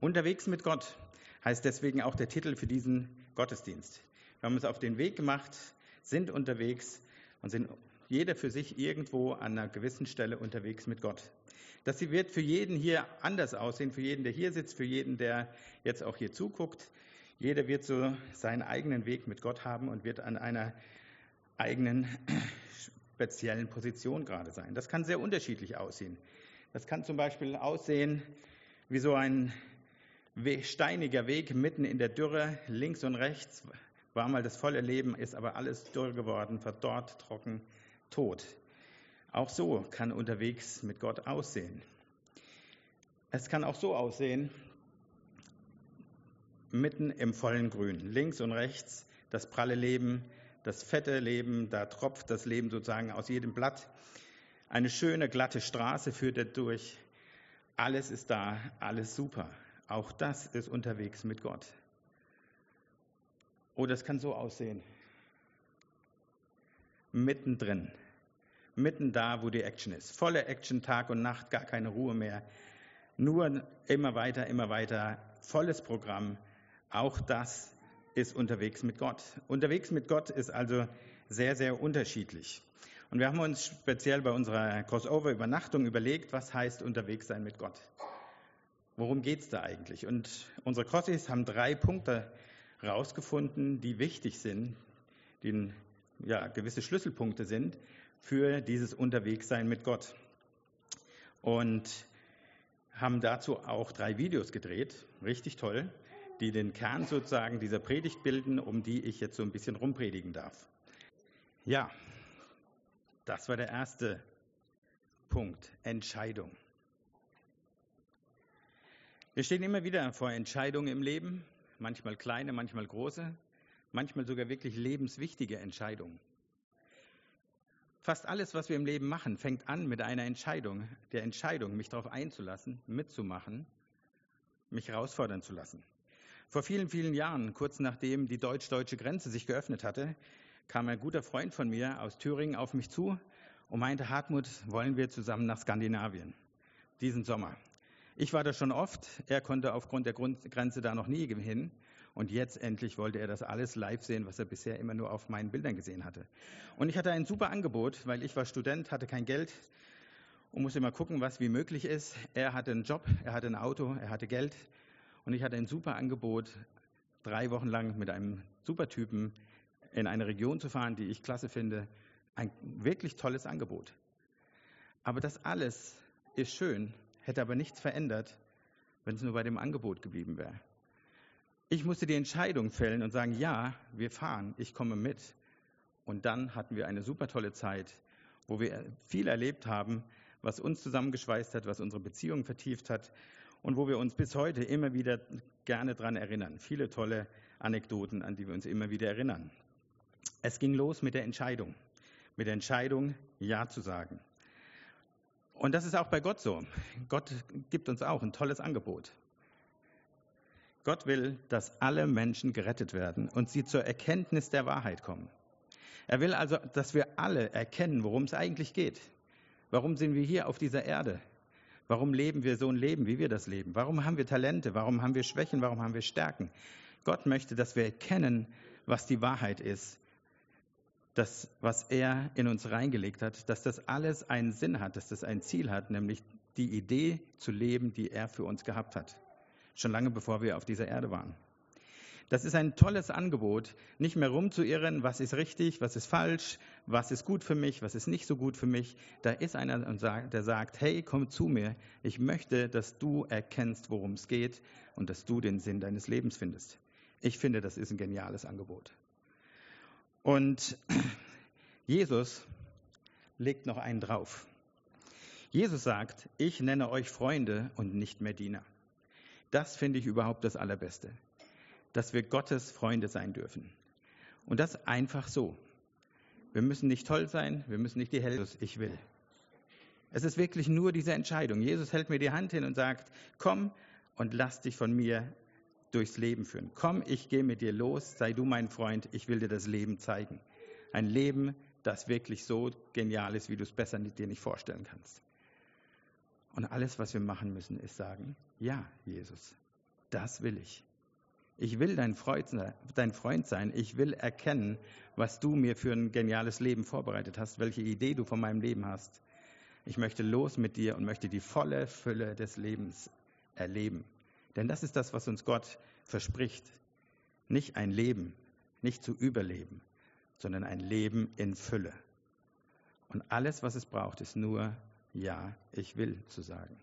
Unterwegs mit Gott heißt deswegen auch der Titel für diesen Gottesdienst. Wir haben uns auf den Weg gemacht, sind unterwegs und sind jeder für sich irgendwo an einer gewissen Stelle unterwegs mit Gott. Das wird für jeden hier anders aussehen, für jeden, der hier sitzt, für jeden, der jetzt auch hier zuguckt. Jeder wird so seinen eigenen Weg mit Gott haben und wird an einer eigenen speziellen Position gerade sein. Das kann sehr unterschiedlich aussehen. Das kann zum Beispiel aussehen wie so ein steiniger Weg mitten in der Dürre, links und rechts war mal das volle Leben, ist aber alles dürr geworden, verdorrt, trocken, tot. Auch so kann unterwegs mit Gott aussehen. Es kann auch so aussehen, mitten im vollen Grün, links und rechts das pralle Leben, das fette Leben, da tropft das Leben sozusagen aus jedem Blatt. Eine schöne, glatte Straße führt er durch. Alles ist da, alles super. Auch das ist unterwegs mit Gott. Oder es kann so aussehen. Mittendrin. Mitten da, wo die Action ist. Volle Action, Tag und Nacht, gar keine Ruhe mehr. Nur immer weiter. Volles Programm. Auch das ist unterwegs mit Gott. Unterwegs mit Gott ist also sehr, sehr unterschiedlich. Und wir haben uns speziell bei unserer Crossover-Übernachtung überlegt, was heißt unterwegs sein mit Gott? Worum geht es da eigentlich? Und unsere Crossis haben 3 Punkte rausgefunden, die wichtig sind, die gewisse Schlüsselpunkte sind für dieses Unterwegssein mit Gott. Und haben dazu auch 3 Videos gedreht, richtig toll, die den Kern sozusagen dieser Predigt bilden, um die ich jetzt so ein bisschen rumpredigen darf. Ja, das war der erste Punkt, Entscheidung. Wir stehen immer wieder vor Entscheidungen im Leben, manchmal kleine, manchmal große, manchmal sogar wirklich lebenswichtige Entscheidungen. Fast alles, was wir im Leben machen, fängt an mit einer Entscheidung, der Entscheidung, mich darauf einzulassen, mitzumachen, mich herausfordern zu lassen. Vor vielen, vielen Jahren, kurz nachdem die deutsch-deutsche Grenze sich geöffnet hatte, kam ein guter Freund von mir aus Thüringen auf mich zu und meinte, Hartmut, wollen wir zusammen nach Skandinavien, diesen Sommer. Ich war da schon oft, er konnte aufgrund der Grenze da noch nie hin und jetzt endlich wollte er das alles live sehen, was er bisher immer nur auf meinen Bildern gesehen hatte. Und ich hatte ein super Angebot, weil ich war Student, hatte kein Geld und musste mal gucken, was wie möglich ist. Er hatte einen Job, er hatte ein Auto, er hatte Geld und ich hatte ein super Angebot, 3 Wochen lang mit einem super Typen in eine Region zu fahren, die ich klasse finde. Ein wirklich tolles Angebot. Aber das alles ist schön, hätte aber nichts verändert, wenn es nur bei dem Angebot geblieben wäre. Ich musste die Entscheidung fällen und sagen, ja, wir fahren, ich komme mit. Und dann hatten wir eine super tolle Zeit, wo wir viel erlebt haben, was uns zusammengeschweißt hat, was unsere Beziehung vertieft hat und wo wir uns bis heute immer wieder gerne dran erinnern. Viele tolle Anekdoten, an die wir uns immer wieder erinnern. Es ging los mit der Entscheidung, Ja zu sagen. Und das ist auch bei Gott so. Gott gibt uns auch ein tolles Angebot. Gott will, dass alle Menschen gerettet werden und sie zur Erkenntnis der Wahrheit kommen. Er will also, dass wir alle erkennen, worum es eigentlich geht. Warum sind wir hier auf dieser Erde? Warum leben wir so ein Leben, wie wir das leben? Warum haben wir Talente? Warum haben wir Schwächen? Warum haben wir Stärken? Gott möchte, dass wir erkennen, was die Wahrheit ist. Das, was er in uns reingelegt hat, dass das alles einen Sinn hat, dass das ein Ziel hat, nämlich die Idee zu leben, die er für uns gehabt hat. Schon lange bevor wir auf dieser Erde waren. Das ist ein tolles Angebot, nicht mehr rumzuirren, was ist richtig, was ist falsch, was ist gut für mich, was ist nicht so gut für mich. Da ist einer, der sagt, hey, komm zu mir, ich möchte, dass du erkennst, worum es geht und dass du den Sinn deines Lebens findest. Ich finde, das ist ein geniales Angebot. Und Jesus legt noch einen drauf. Jesus sagt, ich nenne euch Freunde und nicht mehr Diener. Das finde ich überhaupt das Allerbeste, dass wir Gottes Freunde sein dürfen. Und das einfach so. Wir müssen nicht toll sein, wir müssen nicht die Helden, ich will. Es ist wirklich nur diese Entscheidung. Jesus hält mir die Hand hin und sagt, komm und lass dich von mir durchs Leben führen. Komm, ich gehe mit dir los, sei du mein Freund, ich will dir das Leben zeigen. Ein Leben, das wirklich so genial ist, wie du es besser dir nicht vorstellen kannst. Und alles, was wir machen müssen, ist sagen, ja, Jesus, das will ich. Ich will dein Freund sein. Ich will erkennen, was du mir für ein geniales Leben vorbereitet hast, welche Idee du von meinem Leben hast. Ich möchte los mit dir und möchte die volle Fülle des Lebens erleben. Denn das ist das, was uns Gott verspricht. Nicht ein Leben, nicht zu überleben, sondern ein Leben in Fülle. Und alles, was es braucht, ist nur, ja, ich will zu sagen.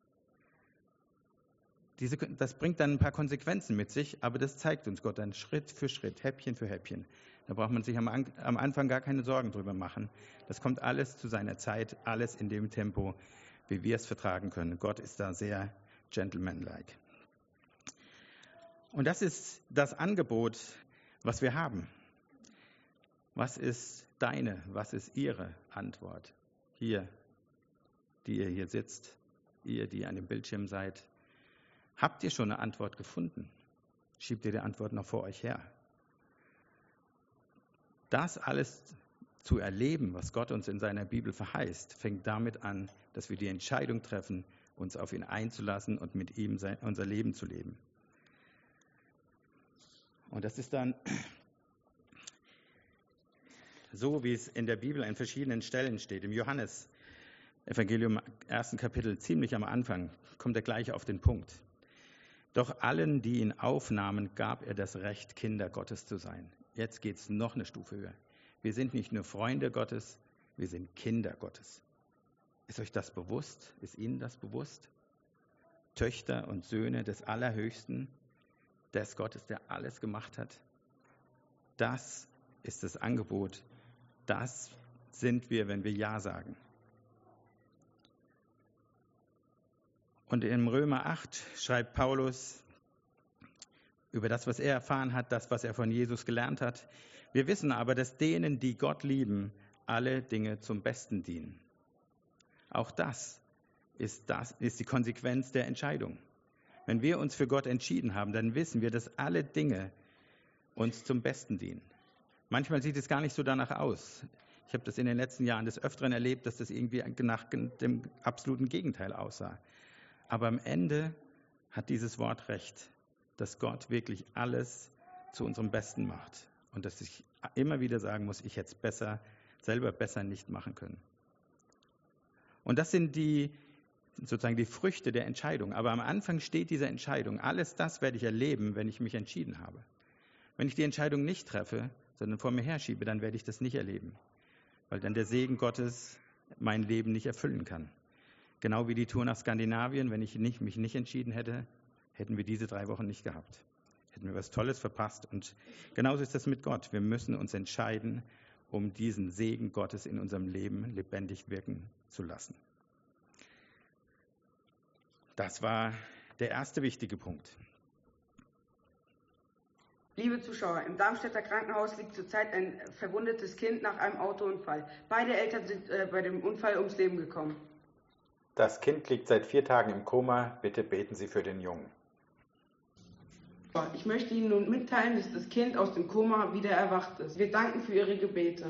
Das bringt dann ein paar Konsequenzen mit sich, aber das zeigt uns Gott dann Schritt für Schritt, Häppchen für Häppchen. Da braucht man sich am Anfang gar keine Sorgen drüber machen. Das kommt alles zu seiner Zeit, alles in dem Tempo, wie wir es vertragen können. Gott ist da sehr gentlemanlike. Und das ist das Angebot, was wir haben. Was ist deine, was ist Ihre Antwort? Hier, die ihr hier sitzt, ihr, die an dem Bildschirm seid. Habt ihr schon eine Antwort gefunden? Schiebt ihr die Antwort noch vor euch her? Das alles zu erleben, was Gott uns in seiner Bibel verheißt, fängt damit an, dass wir die Entscheidung treffen, uns auf ihn einzulassen und mit ihm unser Leben zu leben. Und das ist dann so, wie es in der Bibel an verschiedenen Stellen steht. Im Johannes-Evangelium, 1. Kapitel, ziemlich am Anfang, kommt er gleich auf den Punkt. Doch allen, die ihn aufnahmen, gab er das Recht, Kinder Gottes zu sein. Jetzt geht es noch eine Stufe höher. Wir sind nicht nur Freunde Gottes, wir sind Kinder Gottes. Ist euch das bewusst? Ist Ihnen das bewusst? Töchter und Söhne des Allerhöchsten, des Gottes, der alles gemacht hat. Das ist das Angebot. Das sind wir, wenn wir Ja sagen. Und in Römer 8 schreibt Paulus über das, was er erfahren hat, das, was er von Jesus gelernt hat. Wir wissen aber, dass denen, die Gott lieben, alle Dinge zum Besten dienen. Auch das ist die Konsequenz der Entscheidung. Wenn wir uns für Gott entschieden haben, dann wissen wir, dass alle Dinge uns zum Besten dienen. Manchmal sieht es gar nicht so danach aus. Ich habe das in den letzten Jahren des Öfteren erlebt, dass das irgendwie nach dem absoluten Gegenteil aussah. Aber am Ende hat dieses Wort recht, dass Gott wirklich alles zu unserem Besten macht. Und dass ich immer wieder sagen muss, ich hätte es selber besser nicht machen können. Und das sind sozusagen die Früchte der Entscheidung. Aber am Anfang steht diese Entscheidung. Alles das werde ich erleben, wenn ich mich entschieden habe. Wenn ich die Entscheidung nicht treffe, sondern vor mir herschiebe, dann werde ich das nicht erleben. Weil dann der Segen Gottes mein Leben nicht erfüllen kann. Genau wie die Tour nach Skandinavien, wenn ich mich nicht entschieden hätte, hätten wir diese 3 Wochen nicht gehabt. Hätten wir was Tolles verpasst. Und genauso ist das mit Gott. Wir müssen uns entscheiden, um diesen Segen Gottes in unserem Leben lebendig wirken zu lassen. Das war der erste wichtige Punkt. Liebe Zuschauer, im Darmstädter Krankenhaus liegt zurzeit ein verwundetes Kind nach einem Autounfall. Beide Eltern sind bei dem Unfall ums Leben gekommen. Das Kind liegt seit 4 Tagen im Koma. Bitte beten Sie für den Jungen. Ich möchte Ihnen nun mitteilen, dass das Kind aus dem Koma wieder erwacht ist. Wir danken für Ihre Gebete.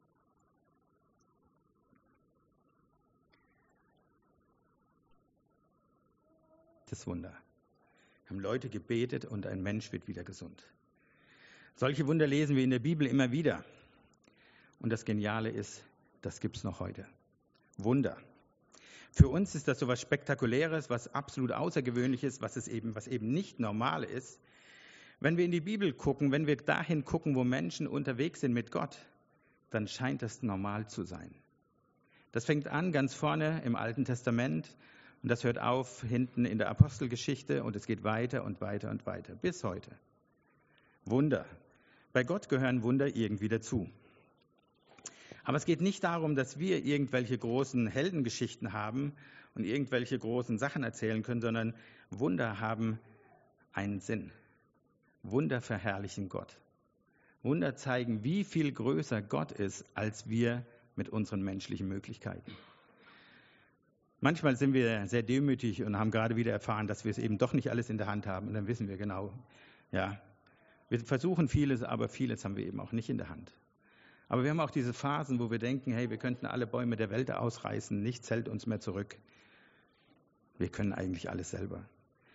Das Wunder. Haben Leute gebetet und ein Mensch wird wieder gesund. Solche Wunder lesen wir in der Bibel immer wieder. Und das Geniale ist, das gibt es noch heute. Wunder. Für uns ist das so was Spektakuläres, was absolut Außergewöhnliches, was eben nicht normal ist. Wenn wir in die Bibel gucken, wenn wir dahin gucken, wo Menschen unterwegs sind mit Gott, dann scheint das normal zu sein. Das fängt an ganz vorne im Alten Testament und das hört auf hinten in der Apostelgeschichte und es geht weiter und weiter und weiter bis heute. Wunder. Bei Gott gehören Wunder irgendwie dazu. Aber es geht nicht darum, dass wir irgendwelche großen Heldengeschichten haben und irgendwelche großen Sachen erzählen können, sondern Wunder haben einen Sinn. Wunder verherrlichen Gott. Wunder zeigen, wie viel größer Gott ist, als wir mit unseren menschlichen Möglichkeiten. Manchmal sind wir sehr demütig und haben gerade wieder erfahren, dass wir es eben doch nicht alles in der Hand haben. Und dann wissen wir genau, ja, wir versuchen vieles, aber vieles haben wir eben auch nicht in der Hand. Aber wir haben auch diese Phasen, wo wir denken, hey, wir könnten alle Bäume der Welt ausreißen, nichts hält uns mehr zurück. Wir können eigentlich alles selber.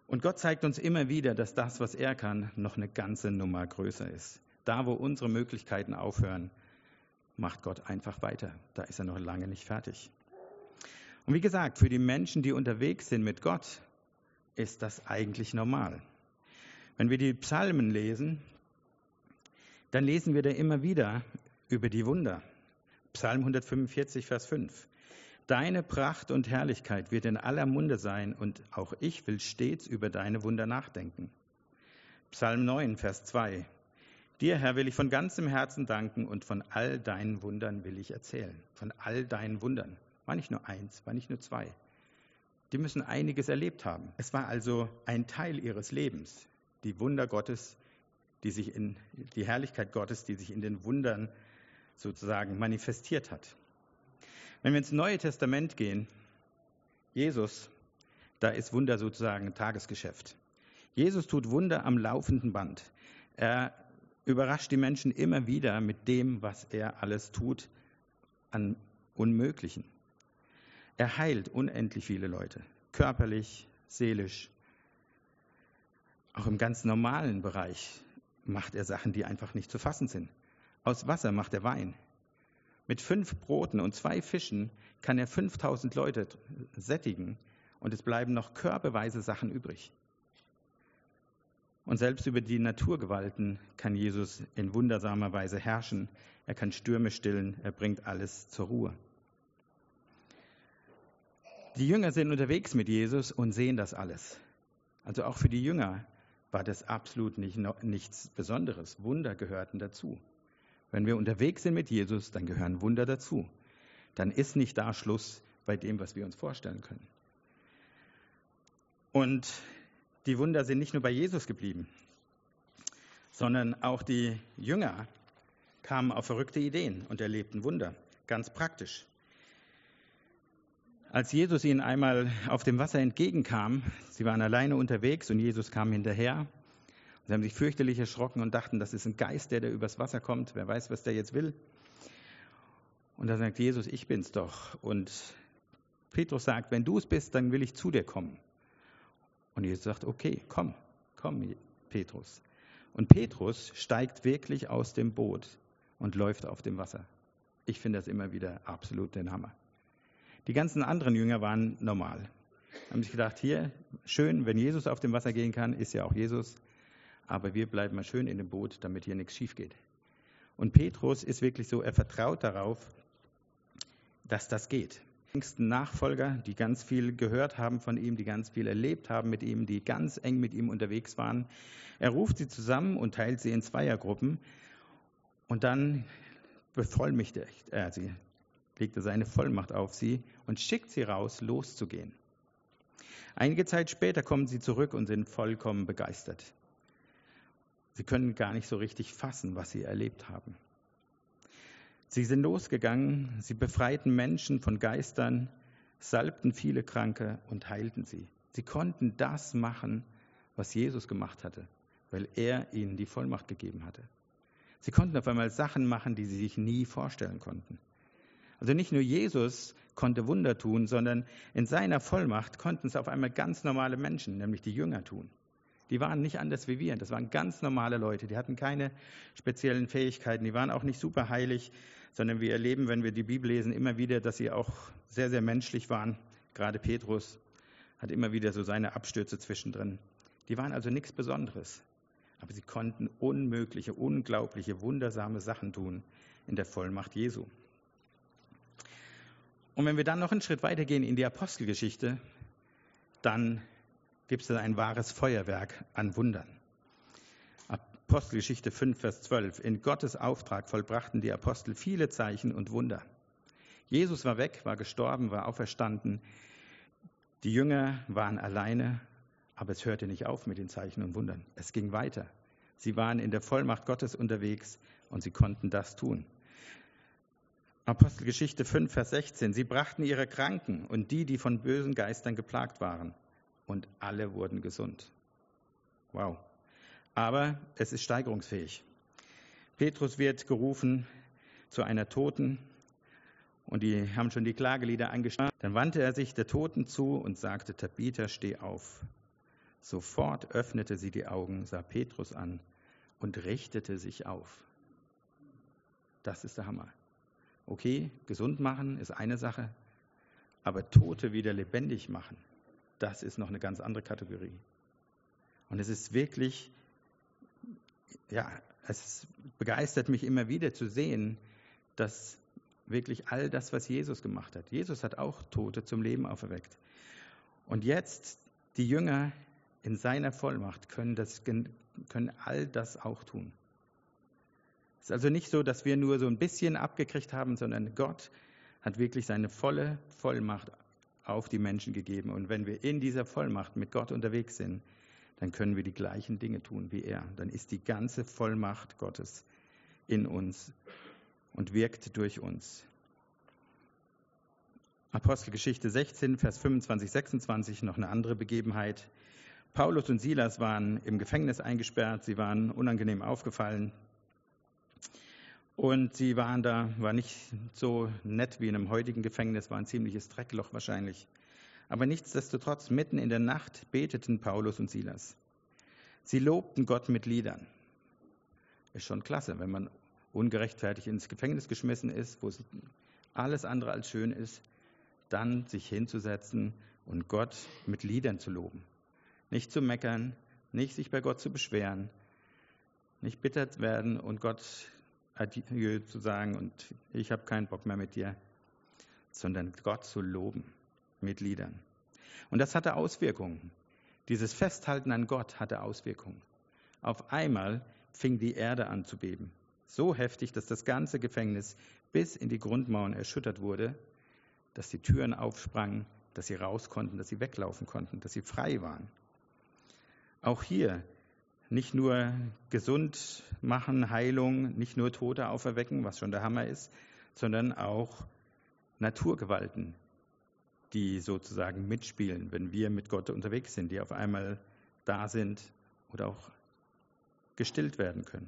Und Gott zeigt uns immer wieder, dass das, was er kann, noch eine ganze Nummer größer ist. Da, wo unsere Möglichkeiten aufhören, macht Gott einfach weiter. Da ist er noch lange nicht fertig. Und wie gesagt, für die Menschen, die unterwegs sind mit Gott, ist das eigentlich normal. Wenn wir die Psalmen lesen, dann lesen wir da immer wieder über die Wunder. Psalm 145, Vers 5. Deine Pracht und Herrlichkeit wird in aller Munde sein und auch ich will stets über deine Wunder nachdenken. Psalm 9, Vers 2. Dir, Herr, will ich von ganzem Herzen danken und von all deinen Wundern will ich erzählen. Von all deinen Wundern. War nicht nur eins, war nicht nur zwei. Die müssen einiges erlebt haben. Es war also ein Teil ihres Lebens. Die Wunder Gottes, die Herrlichkeit Gottes, die sich in den Wundern sozusagen manifestiert hat. Wenn wir ins Neue Testament gehen, Jesus, da ist Wunder sozusagen Tagesgeschäft. Jesus tut Wunder am laufenden Band. Er überrascht die Menschen immer wieder mit dem, was er alles tut, an Unmöglichen. Er heilt unendlich viele Leute, körperlich, seelisch. Auch im ganz normalen Bereich macht er Sachen, die einfach nicht zu fassen sind. Aus Wasser macht er Wein. Mit 5 Broten und 2 Fischen kann er 5000 Leute sättigen und es bleiben noch körbeweise Sachen übrig. Und selbst über die Naturgewalten kann Jesus in wundersamer Weise herrschen. Er kann Stürme stillen, er bringt alles zur Ruhe. Die Jünger sind unterwegs mit Jesus und sehen das alles. Also auch für die Jünger war das absolut nichts Besonderes. Wunder gehörten dazu. Wenn wir unterwegs sind mit Jesus, dann gehören Wunder dazu. Dann ist nicht da Schluss bei dem, was wir uns vorstellen können. Und die Wunder sind nicht nur bei Jesus geblieben, sondern auch die Jünger kamen auf verrückte Ideen und erlebten Wunder, ganz praktisch. Als Jesus ihnen einmal auf dem Wasser entgegenkam, sie waren alleine unterwegs und Jesus kam hinterher. Sie haben sich fürchterlich erschrocken und dachten, das ist ein Geist, der übers Wasser kommt. Wer weiß, was der jetzt will. Und da sagt Jesus, ich bin's doch. Und Petrus sagt, wenn du es bist, dann will ich zu dir kommen. Und Jesus sagt, okay, komm, Petrus. Und Petrus steigt wirklich aus dem Boot und läuft auf dem Wasser. Ich finde das immer wieder absolut den Hammer. Die ganzen anderen Jünger waren normal. Haben sich gedacht, hier, schön, wenn Jesus auf dem Wasser gehen kann, ist ja auch Jesus. Aber wir bleiben mal schön in dem Boot, damit hier nichts schief geht. Und Petrus ist wirklich so, er vertraut darauf, dass das geht. Die engsten Nachfolger, die ganz viel gehört haben von ihm, die ganz viel erlebt haben mit ihm, die ganz eng mit ihm unterwegs waren. Er ruft sie zusammen und teilt sie in Zweiergruppen und dann bevollmächtigt er sie, legt er seine Vollmacht auf sie und schickt sie raus, loszugehen. Einige Zeit später kommen sie zurück und sind vollkommen begeistert. Sie können gar nicht so richtig fassen, was sie erlebt haben. Sie sind losgegangen, sie befreiten Menschen von Geistern, salbten viele Kranke und heilten sie. Sie konnten das machen, was Jesus gemacht hatte, weil er ihnen die Vollmacht gegeben hatte. Sie konnten auf einmal Sachen machen, die sie sich nie vorstellen konnten. Also nicht nur Jesus konnte Wunder tun, sondern in seiner Vollmacht konnten es auf einmal ganz normale Menschen, nämlich die Jünger, tun. Die waren nicht anders wie wir. Das waren ganz normale Leute. Die hatten keine speziellen Fähigkeiten. Die waren auch nicht super heilig, sondern wir erleben, wenn wir die Bibel lesen, immer wieder, dass sie auch sehr, sehr menschlich waren. Gerade Petrus hat immer wieder so seine Abstürze zwischendrin. Die waren also nichts Besonderes. Aber sie konnten unmögliche, unglaubliche, wundersame Sachen tun in der Vollmacht Jesu. Und wenn wir dann noch einen Schritt weitergehen in die Apostelgeschichte, dann gibt es ein wahres Feuerwerk an Wundern. Apostelgeschichte 5, Vers 12. In Gottes Auftrag vollbrachten die Apostel viele Zeichen und Wunder. Jesus war weg, war gestorben, war auferstanden. Die Jünger waren alleine, aber es hörte nicht auf mit den Zeichen und Wundern. Es ging weiter. Sie waren in der Vollmacht Gottes unterwegs und sie konnten das tun. Apostelgeschichte 5, Vers 16. Sie brachten ihre Kranken und die von bösen Geistern geplagt waren. Und alle wurden gesund. Wow. Aber es ist steigerungsfähig. Petrus wird gerufen zu einer Toten und die haben schon die Klagelieder angestimmt. Dann wandte er sich der Toten zu und sagte, Tabitha, steh auf. Sofort öffnete sie die Augen, sah Petrus an und richtete sich auf. Das ist der Hammer. Okay, gesund machen ist eine Sache, aber Tote wieder lebendig machen, das ist noch eine ganz andere Kategorie. Und es ist wirklich, es begeistert mich immer wieder zu sehen, dass wirklich all das, was Jesus gemacht hat. Jesus hat auch Tote zum Leben auferweckt. Und jetzt, die Jünger in seiner Vollmacht können all das auch tun. Es ist also nicht so, dass wir nur so ein bisschen abgekriegt haben, sondern Gott hat wirklich seine volle Vollmacht auf die Menschen gegeben. Und wenn wir in dieser Vollmacht mit Gott unterwegs sind, dann können wir die gleichen Dinge tun wie er. Dann ist die ganze Vollmacht Gottes in uns und wirkt durch uns. Apostelgeschichte 16, Vers 25, 26, noch eine andere Begebenheit. Paulus und Silas waren im Gefängnis eingesperrt, sie waren unangenehm aufgefallen und sie war nicht so nett wie in einem heutigen Gefängnis, war ein ziemliches Dreckloch wahrscheinlich. Aber nichtsdestotrotz, mitten in der Nacht beteten Paulus und Silas. Sie lobten Gott mit Liedern. Ist schon klasse, wenn man ungerechtfertigt ins Gefängnis geschmissen ist, wo es alles andere als schön ist, dann sich hinzusetzen und Gott mit Liedern zu loben. Nicht zu meckern, nicht sich bei Gott zu beschweren, nicht bitter werden und Gott Adieu zu sagen und ich habe keinen Bock mehr mit dir, sondern Gott zu loben mit Liedern. Und das hatte Auswirkungen. Dieses Festhalten an Gott hatte Auswirkungen. Auf einmal fing die Erde an zu beben. So heftig, dass das ganze Gefängnis bis in die Grundmauern erschüttert wurde, dass die Türen aufsprangen, dass sie raus konnten, dass sie weglaufen konnten, dass sie frei waren. Auch hier nicht nur gesund machen, Heilung, nicht nur Tote auferwecken, was schon der Hammer ist, sondern auch Naturgewalten, die sozusagen mitspielen, wenn wir mit Gott unterwegs sind, die auf einmal da sind oder auch gestillt werden können.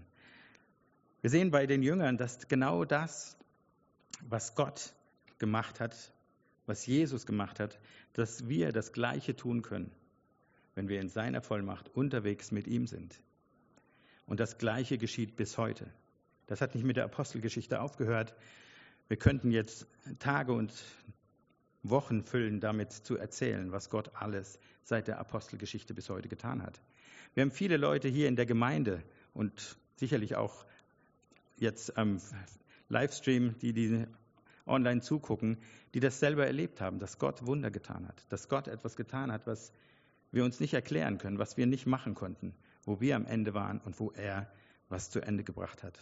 Wir sehen bei den Jüngern, dass genau das, was Gott gemacht hat, was Jesus gemacht hat, dass wir das Gleiche tun können, wenn wir in seiner Vollmacht unterwegs mit ihm sind. Und das Gleiche geschieht bis heute. Das hat nicht mit der Apostelgeschichte aufgehört. Wir könnten jetzt Tage und Wochen füllen, damit zu erzählen, was Gott alles seit der Apostelgeschichte bis heute getan hat. Wir haben viele Leute hier in der Gemeinde und sicherlich auch jetzt am Livestream, die online zugucken, die das selber erlebt haben, dass Gott Wunder getan hat, dass Gott etwas getan hat, was wir uns nicht erklären können, was wir nicht machen konnten, wo wir am Ende waren und wo er was zu Ende gebracht hat.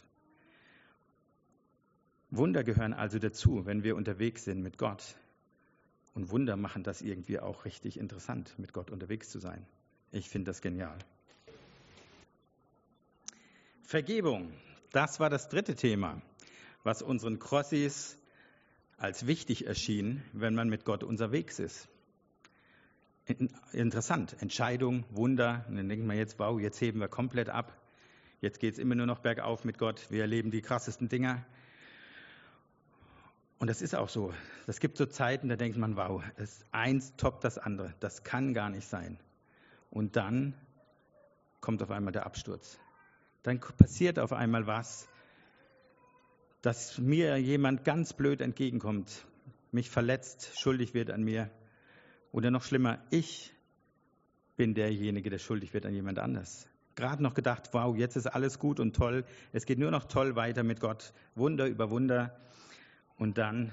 Wunder gehören also dazu, wenn wir unterwegs sind mit Gott. Und Wunder machen das irgendwie auch richtig interessant, mit Gott unterwegs zu sein. Ich finde das genial. Vergebung, das war das dritte Thema, was unseren Crossis als wichtig erschien, wenn man mit Gott unterwegs ist. Interessant, Entscheidung, Wunder, und dann denkt man jetzt, wow, jetzt heben wir komplett ab, jetzt geht es immer nur noch bergauf mit Gott, wir erleben die krassesten Dinger. Und das ist auch so, es gibt so Zeiten, da denkt man, wow, eins toppt das andere, das kann gar nicht sein. Und dann kommt auf einmal der Absturz. Dann passiert auf einmal was, dass mir jemand ganz blöd entgegenkommt, mich verletzt, schuldig wird an mir. Oder noch schlimmer, ich bin derjenige, der schuldig wird an jemand anders. Gerade noch gedacht, wow, jetzt ist alles gut und toll. Es geht nur noch toll weiter mit Gott. Wunder über Wunder. Und dann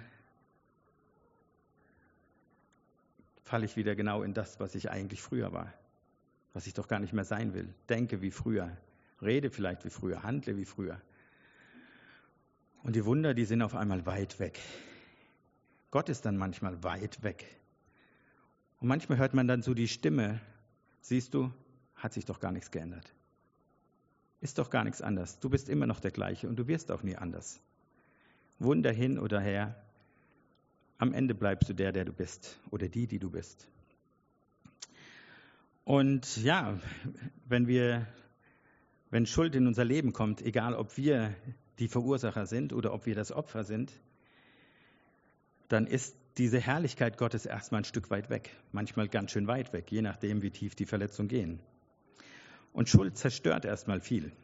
falle ich wieder genau in das, was ich eigentlich früher war. Was ich doch gar nicht mehr sein will. Denke wie früher. Rede vielleicht wie früher. Handle wie früher. Und die Wunder, die sind auf einmal weit weg. Gott ist dann manchmal weit weg. Und manchmal hört man dann so die Stimme, siehst du, hat sich doch gar nichts geändert. Ist doch gar nichts anders. Du bist immer noch der gleiche und du wirst auch nie anders. Wunder hin oder her, am Ende bleibst du der du bist oder die du bist. Und ja, wenn Schuld in unser Leben kommt, egal ob wir die Verursacher sind oder ob wir das Opfer sind, dann ist diese Herrlichkeit Gottes erstmal ein Stück weit weg, manchmal ganz schön weit weg, je nachdem, wie tief die Verletzungen gehen. Und Schuld zerstört erstmal viel.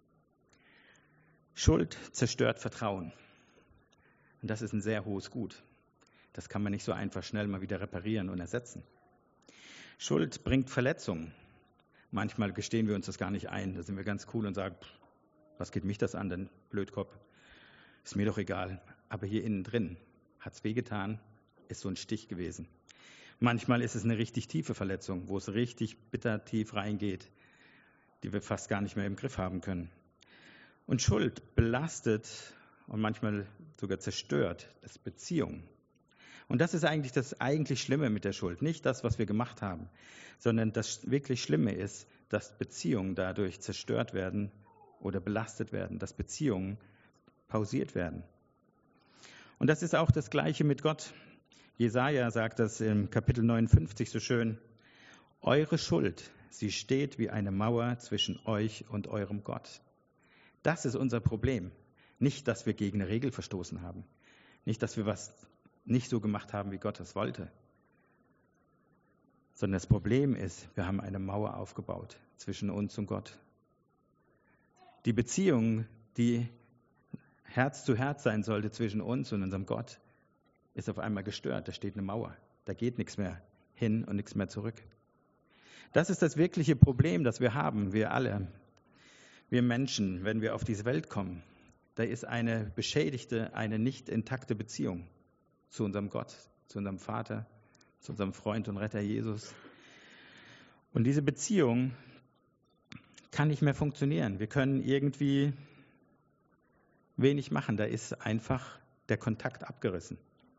Schuld zerstört Vertrauen. Und das ist ein sehr hohes Gut. Das kann man nicht so einfach schnell mal wieder reparieren und ersetzen. Schuld bringt Verletzungen. Manchmal gestehen wir uns das gar nicht ein. Da sind wir ganz cool und sagen, was geht mich das an, denn Blödkopf? Ist mir doch egal. Aber hier innen drin hat es wehgetan, ist so ein Stich gewesen. Manchmal ist es eine richtig tiefe Verletzung, wo es richtig bitter tief reingeht, die wir fast gar nicht mehr im Griff haben können. Und Schuld belastet und manchmal sogar zerstört das Beziehung. Und das ist eigentlich das eigentlich Schlimme mit der Schuld. Nicht das, was wir gemacht haben, sondern das wirklich Schlimme ist, dass Beziehungen dadurch zerstört werden oder belastet werden, dass Beziehungen pausiert werden. Und das ist auch das Gleiche mit Gott. Jesaja sagt das im Kapitel 59 so schön: Eure Schuld, sie steht wie eine Mauer zwischen euch und eurem Gott. Das ist unser Problem. Nicht, dass wir gegen eine Regel verstoßen haben. Nicht, dass wir was nicht so gemacht haben, wie Gott es wollte. Sondern das Problem ist, wir haben eine Mauer aufgebaut zwischen uns und Gott. Die Beziehung, die Herz zu Herz sein sollte zwischen uns und unserem Gott, ist auf einmal gestört. Da steht eine Mauer. Da geht nichts mehr hin und nichts mehr zurück. Das ist das wirkliche Problem, das wir haben, wir alle. Wir Menschen, wenn wir auf diese Welt kommen, da ist eine beschädigte, eine nicht intakte Beziehung zu unserem Gott, zu unserem Vater, zu unserem Freund und Retter Jesus. Und diese Beziehung kann nicht mehr funktionieren. Wir können irgendwie wenig machen. Da ist einfach der Kontakt abgerissen.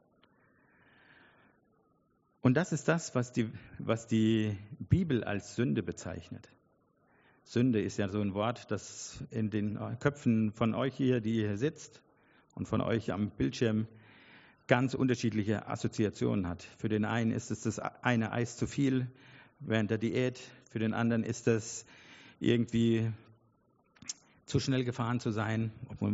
Und das ist das, was die Bibel als Sünde bezeichnet. Sünde ist ja so ein Wort, das in den Köpfen von euch hier, die ihr sitzt, und von euch am Bildschirm ganz unterschiedliche Assoziationen hat. Für den einen ist es das eine Eis zu viel während der Diät, für den anderen ist es irgendwie zu schnell gefahren zu sein.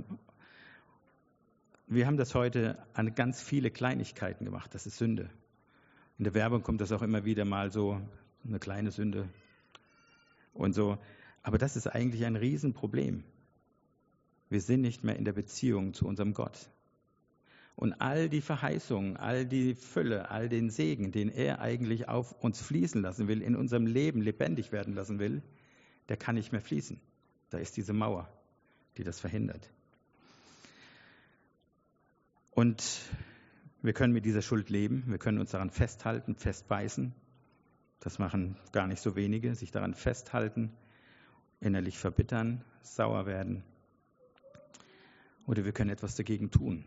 Wir haben das heute an ganz viele Kleinigkeiten gemacht, das ist Sünde. In der Werbung kommt das auch immer wieder mal so, eine kleine Sünde und so. Aber das ist eigentlich ein Riesenproblem. Wir sind nicht mehr in der Beziehung zu unserem Gott. Und all die Verheißungen, all die Fülle, all den Segen, den er eigentlich auf uns fließen lassen will, in unserem Leben lebendig werden lassen will, der kann nicht mehr fließen. Da ist diese Mauer, die das verhindert. Und wir können mit dieser Schuld leben, wir können uns daran festhalten, festbeißen. Das machen gar nicht so wenige, sich daran festhalten, innerlich verbittern, sauer werden. Oder wir können etwas dagegen tun.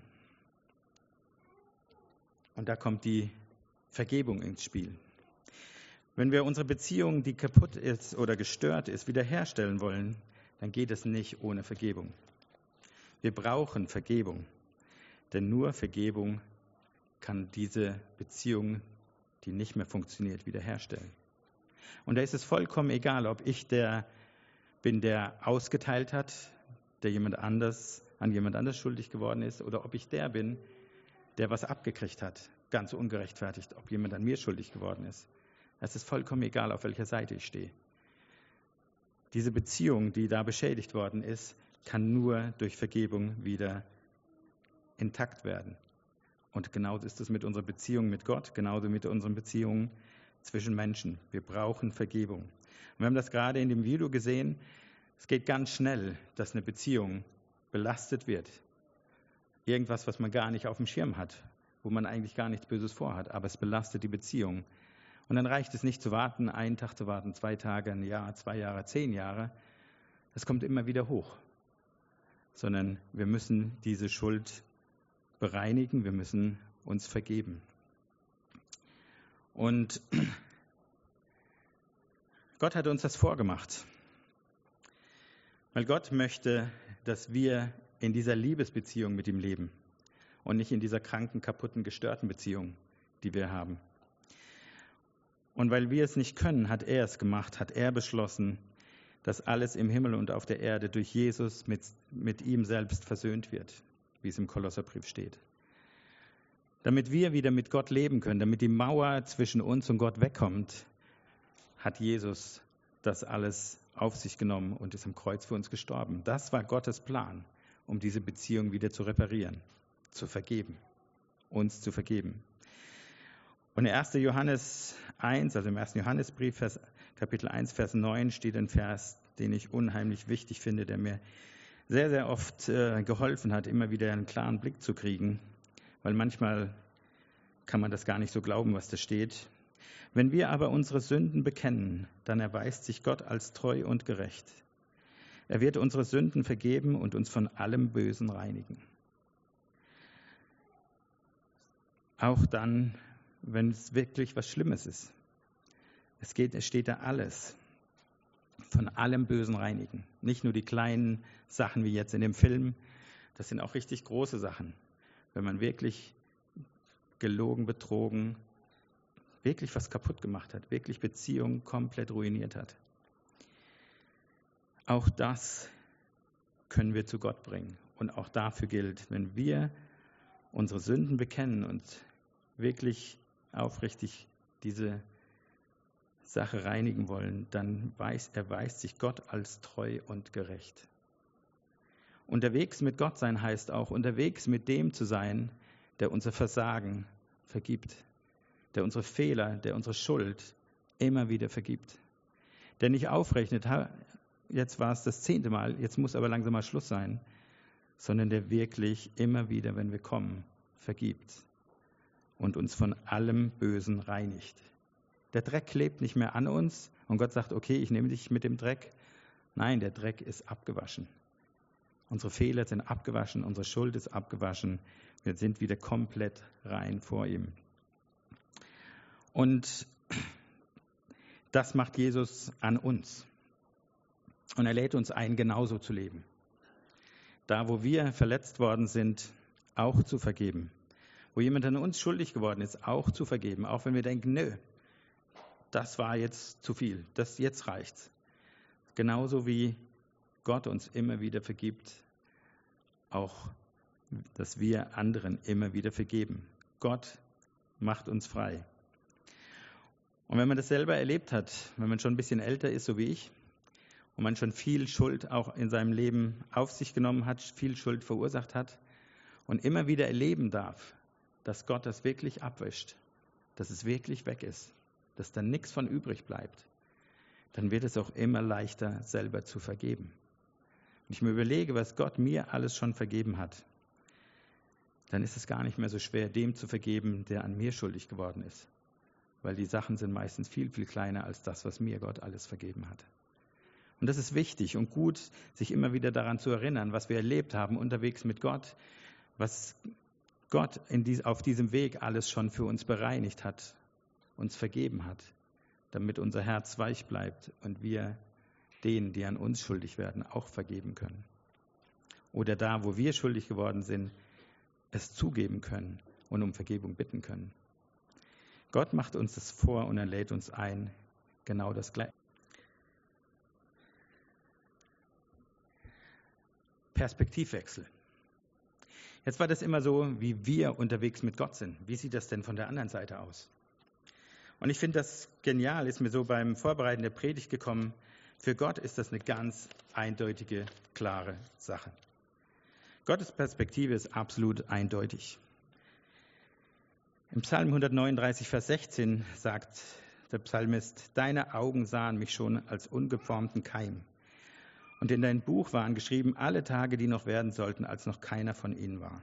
Und da kommt die Vergebung ins Spiel. Wenn wir unsere Beziehung, die kaputt ist oder gestört ist, wiederherstellen wollen, dann geht es nicht ohne Vergebung. Wir brauchen Vergebung, denn nur Vergebung kann diese Beziehung, die nicht mehr funktioniert, wiederherstellen. Und da ist es vollkommen egal, ob ich der bin, der ausgeteilt hat, der an jemand anders schuldig geworden ist, oder ob ich der bin, der was abgekriegt hat, ganz ungerechtfertigt, ob jemand an mir schuldig geworden ist. Es ist vollkommen egal, auf welcher Seite ich stehe. Diese Beziehung, die da beschädigt worden ist, kann nur durch Vergebung wieder intakt werden. Und genauso ist es mit unserer Beziehung mit Gott, genauso mit unseren Beziehungen zwischen Menschen. Wir brauchen Vergebung. Und wir haben das gerade in dem Video gesehen, es geht ganz schnell, dass eine Beziehung belastet wird. Irgendwas, was man gar nicht auf dem Schirm hat, wo man eigentlich gar nichts Böses vorhat, aber es belastet die Beziehung. Und dann reicht es nicht zu warten, einen Tag zu warten, 2 Tage, ein Jahr, 2 Jahre, 10 Jahre. Das kommt immer wieder hoch. Sondern wir müssen diese Schuld bereinigen, wir müssen uns vergeben. Und Gott hat uns das vorgemacht. Weil Gott möchte, dass wir in dieser Liebesbeziehung mit ihm leben und nicht in dieser kranken, kaputten, gestörten Beziehung, die wir haben. Und weil wir es nicht können, hat er es gemacht, hat er beschlossen, dass alles im Himmel und auf der Erde durch Jesus mit ihm selbst versöhnt wird, wie es im Kolosserbrief steht. Damit wir wieder mit Gott leben können, damit die Mauer zwischen uns und Gott wegkommt, hat Jesus das alles auf sich genommen und ist am Kreuz für uns gestorben. Das war Gottes Plan, um diese Beziehung wieder zu reparieren, zu vergeben, uns zu vergeben. Und in 1. Johannes 1, also im 1. Johannesbrief, Kapitel 1, Vers 9, steht ein Vers, den ich unheimlich wichtig finde, der mir sehr, sehr oft geholfen hat, immer wieder einen klaren Blick zu kriegen, weil manchmal kann man das gar nicht so glauben, was da steht. Wenn wir aber unsere Sünden bekennen, dann erweist sich Gott als treu und gerecht. Er wird unsere Sünden vergeben und uns von allem Bösen reinigen. Auch dann, wenn es wirklich was Schlimmes ist. Es steht da alles. Von allem Bösen reinigen. Nicht nur die kleinen Sachen wie jetzt in dem Film, das sind auch richtig große Sachen. Wenn man wirklich gelogen, betrogen, wirklich was kaputt gemacht hat, wirklich Beziehungen komplett ruiniert hat. Auch das können wir zu Gott bringen. Und auch dafür gilt, wenn wir unsere Sünden bekennen und wirklich aufrichtig diese Sache reinigen wollen, dann erweist sich Gott als treu und gerecht. Unterwegs mit Gott sein heißt auch, unterwegs mit dem zu sein, der unser Versagen vergibt, der unsere Fehler, der unsere Schuld immer wieder vergibt, der nicht aufrechnet, jetzt war es das 10. Mal, jetzt muss aber langsam mal Schluss sein, sondern der wirklich immer wieder, wenn wir kommen, vergibt und uns von allem Bösen reinigt. Der Dreck klebt nicht mehr an uns und Gott sagt, okay, ich nehme dich mit dem Dreck. Nein, der Dreck ist abgewaschen. Unsere Fehler sind abgewaschen, unsere Schuld ist abgewaschen. Wir sind wieder komplett rein vor ihm. Und das macht Jesus an uns. Und er lädt uns ein, genauso zu leben. Da, wo wir verletzt worden sind, auch zu vergeben. Wo jemand an uns schuldig geworden ist, auch zu vergeben. Auch wenn wir denken, nö, das war jetzt zu viel, jetzt reicht's. Genauso wie Gott uns immer wieder vergibt, auch, dass wir anderen immer wieder vergeben. Gott macht uns frei. Und wenn man das selber erlebt hat, wenn man schon ein bisschen älter ist, so wie ich, und man schon viel Schuld auch in seinem Leben auf sich genommen hat, viel Schuld verursacht hat und immer wieder erleben darf, dass Gott das wirklich abwischt, dass es wirklich weg ist, dass da nichts von übrig bleibt, dann wird es auch immer leichter, selber zu vergeben. Wenn ich mir überlege, was Gott mir alles schon vergeben hat, dann ist es gar nicht mehr so schwer, dem zu vergeben, der an mir schuldig geworden ist. Weil die Sachen sind meistens viel, viel kleiner als das, was mir Gott alles vergeben hat. Und das ist wichtig und gut, sich immer wieder daran zu erinnern, was wir erlebt haben unterwegs mit Gott, was Gott auf diesem Weg alles schon für uns bereinigt hat, uns vergeben hat, damit unser Herz weich bleibt und wir denen, die an uns schuldig werden, auch vergeben können. Oder da, wo wir schuldig geworden sind, es zugeben können und um Vergebung bitten können. Gott macht uns das vor und er lädt uns ein, genau das Gleiche. Perspektivwechsel. Jetzt war das immer so, wie wir unterwegs mit Gott sind. Wie sieht das denn von der anderen Seite aus? Und ich finde das genial, ist mir so beim Vorbereiten der Predigt gekommen. Für Gott ist das eine ganz eindeutige, klare Sache. Gottes Perspektive ist absolut eindeutig. Im Psalm 139, Vers 16 sagt der Psalmist, deine Augen sahen mich schon als ungeformten Keim. Und in dein Buch waren geschrieben alle Tage, die noch werden sollten, als noch keiner von ihnen war.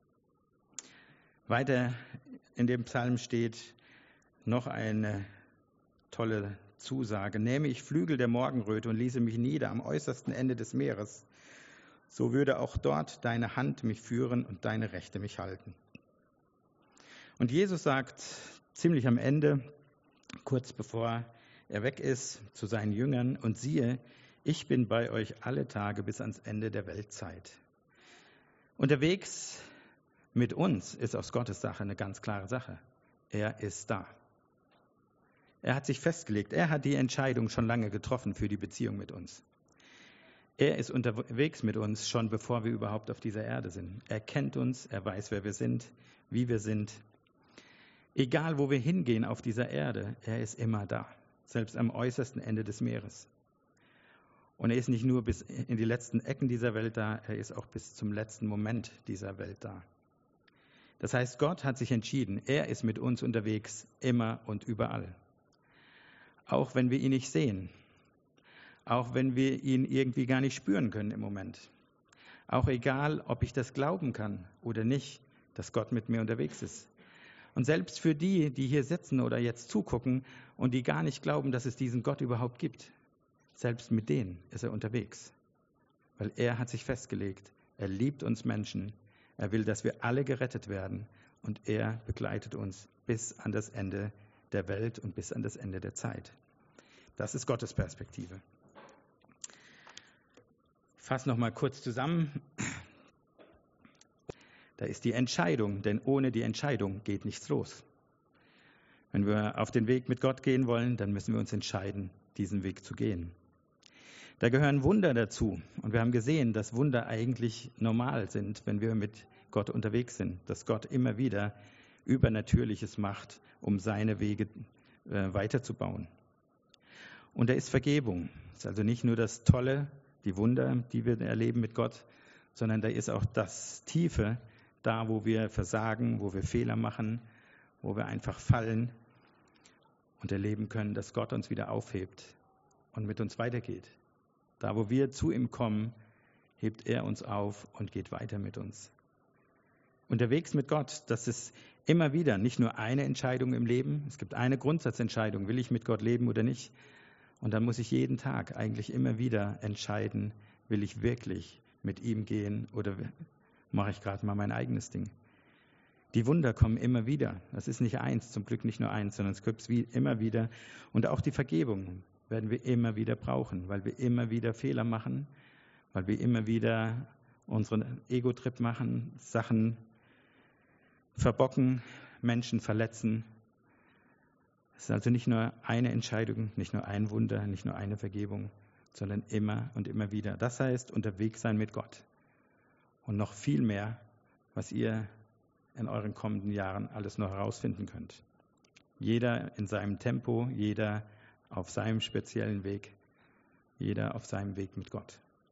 Weiter in dem Psalm steht noch eine tolle Zusage. Nähme ich Flügel der Morgenröte und ließe mich nieder am äußersten Ende des Meeres, so würde auch dort deine Hand mich führen und deine Rechte mich halten. Und Jesus sagt ziemlich am Ende, kurz bevor er weg ist, zu seinen Jüngern, und siehe, ich bin bei euch alle Tage bis ans Ende der Weltzeit. Unterwegs mit uns ist aus Gottes Sache eine ganz klare Sache. Er ist da. Er hat sich festgelegt. Er hat die Entscheidung schon lange getroffen für die Beziehung mit uns. Er ist unterwegs mit uns, schon bevor wir überhaupt auf dieser Erde sind. Er kennt uns, er weiß, wer wir sind, wie wir sind. Egal, wo wir hingehen auf dieser Erde, er ist immer da, selbst am äußersten Ende des Meeres. Und er ist nicht nur bis in die letzten Ecken dieser Welt da, er ist auch bis zum letzten Moment dieser Welt da. Das heißt, Gott hat sich entschieden, er ist mit uns unterwegs, immer und überall. Auch wenn wir ihn nicht sehen, auch wenn wir ihn irgendwie gar nicht spüren können im Moment. Auch egal, ob ich das glauben kann oder nicht, dass Gott mit mir unterwegs ist. Und selbst für die, die hier sitzen oder jetzt zugucken und die gar nicht glauben, dass es diesen Gott überhaupt gibt, selbst mit denen ist er unterwegs. Weil er hat sich festgelegt, er liebt uns Menschen, er will, dass wir alle gerettet werden und er begleitet uns bis an das Ende der Welt und bis an das Ende der Zeit. Das ist Gottes Perspektive. Ich fasse noch mal kurz zusammen. Da ist die Entscheidung, denn ohne die Entscheidung geht nichts los. Wenn wir auf den Weg mit Gott gehen wollen, dann müssen wir uns entscheiden, diesen Weg zu gehen. Da gehören Wunder dazu. Und wir haben gesehen, dass Wunder eigentlich normal sind, wenn wir mit Gott unterwegs sind. Dass Gott immer wieder Übernatürliches macht, um seine Wege weiterzubauen. Und da ist Vergebung. Das ist also nicht nur das Tolle, die Wunder, die wir erleben mit Gott, sondern da ist auch das Tiefe, da wo wir versagen, wo wir Fehler machen, wo wir einfach fallen und erleben können, dass Gott uns wieder aufhebt und mit uns weitergeht. Da, wo wir zu ihm kommen, hebt er uns auf und geht weiter mit uns. Unterwegs mit Gott, das ist immer wieder nicht nur eine Entscheidung im Leben. Es gibt eine Grundsatzentscheidung, will ich mit Gott leben oder nicht? Und dann muss ich jeden Tag eigentlich immer wieder entscheiden, will ich wirklich mit ihm gehen oder mache ich gerade mal mein eigenes Ding? Die Wunder kommen immer wieder. Das ist nicht eins, zum Glück nicht nur eins, sondern es gibt es immer wieder. Und auch die Vergebung werden wir immer wieder brauchen, weil wir immer wieder Fehler machen, weil wir immer wieder unseren Ego-Trip machen, Sachen verbocken, Menschen verletzen. Es ist also nicht nur eine Entscheidung, nicht nur ein Wunder, nicht nur eine Vergebung, sondern immer und immer wieder. Das heißt, unterwegs sein mit Gott. Und noch viel mehr, was ihr in euren kommenden Jahren alles noch herausfinden könnt. Jeder in seinem Tempo, jeder auf seinem speziellen Weg, jeder auf seinem Weg mit Gott.